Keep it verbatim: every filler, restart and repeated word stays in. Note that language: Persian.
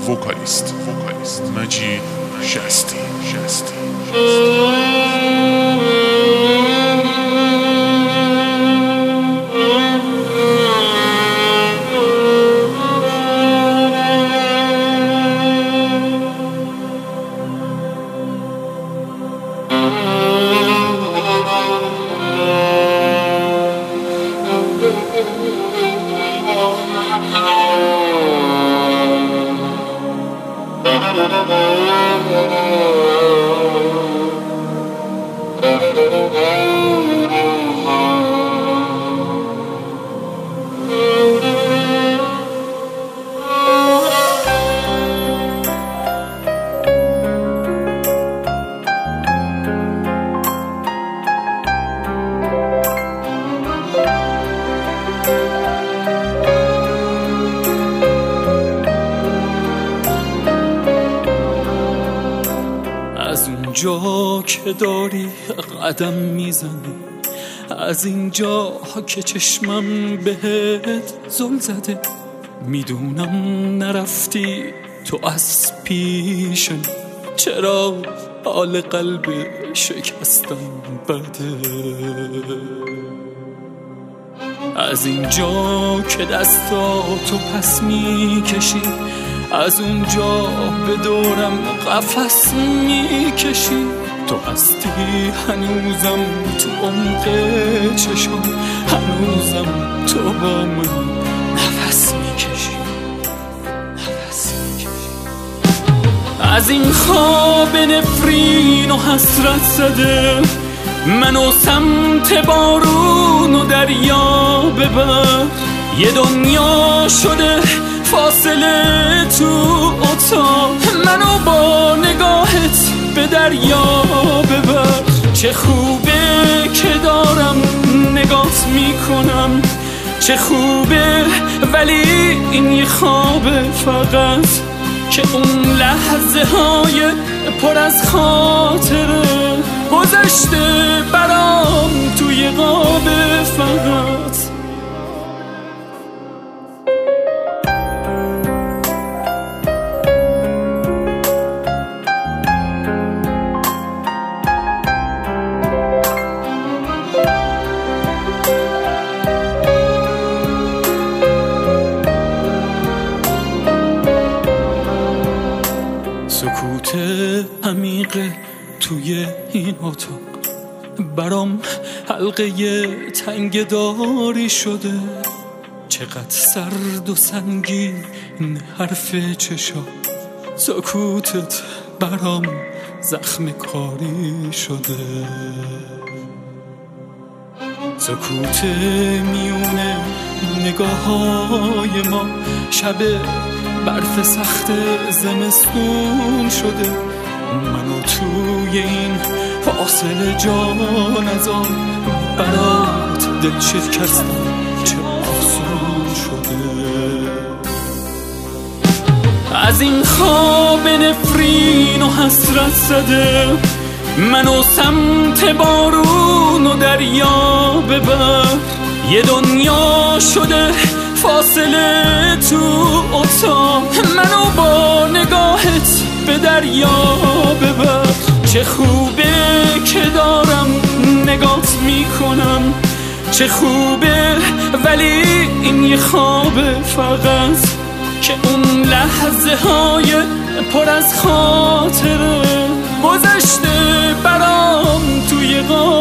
وکالیست وکالیست مجید شستی شستی از اونجا که داری قدم میزنی، از اینجا که چشمم بهت زل زده، میدونم نرفتی تو از پیشم، چرا حال قلب شکستم بده. از اینجا که دستاتو پس میکشی، از اونجا به دورم قفس میکشی، تو هستی هنوزم تو عمق چشم، هنوزم تو با من نفس میکشی نفس میکشی. از این خواب نفرین و حسرت زده منو سمت بارون و دریا ببر، یه دنیا شده فاصله تو اتاق، منو با نگاهت به دریا ببر. چه خوبه که دارم نگات میکنم، چه خوبه ولی این یه خوابه فقط، که اون لحظه های پر از خاطره گذشته برام توی قاب فقط. سکوت عمیق توی این اتاق برام حلقه تنگ داری شده، چقدر سرد و سنگین حرف چشا، سکوتت برام زخم کاری شده. سکوت میونه نگاه های ما شب برف سخت زمستون شده، منو توی این فاصله جان از آن برات دل شکستم چه آسون شده. از این خواب نفرین و حسرت زده منو سمت بارون و دریا ببر، یه دنیا شده فاصله تو اتاق، منو با نگاهت به دریا ببر. چه خوبه که دارم نگات میکنم، چه خوبه ولی این یه خوابه فقط، که اون لحظه های پر از خاطره گذشته برام توی قاب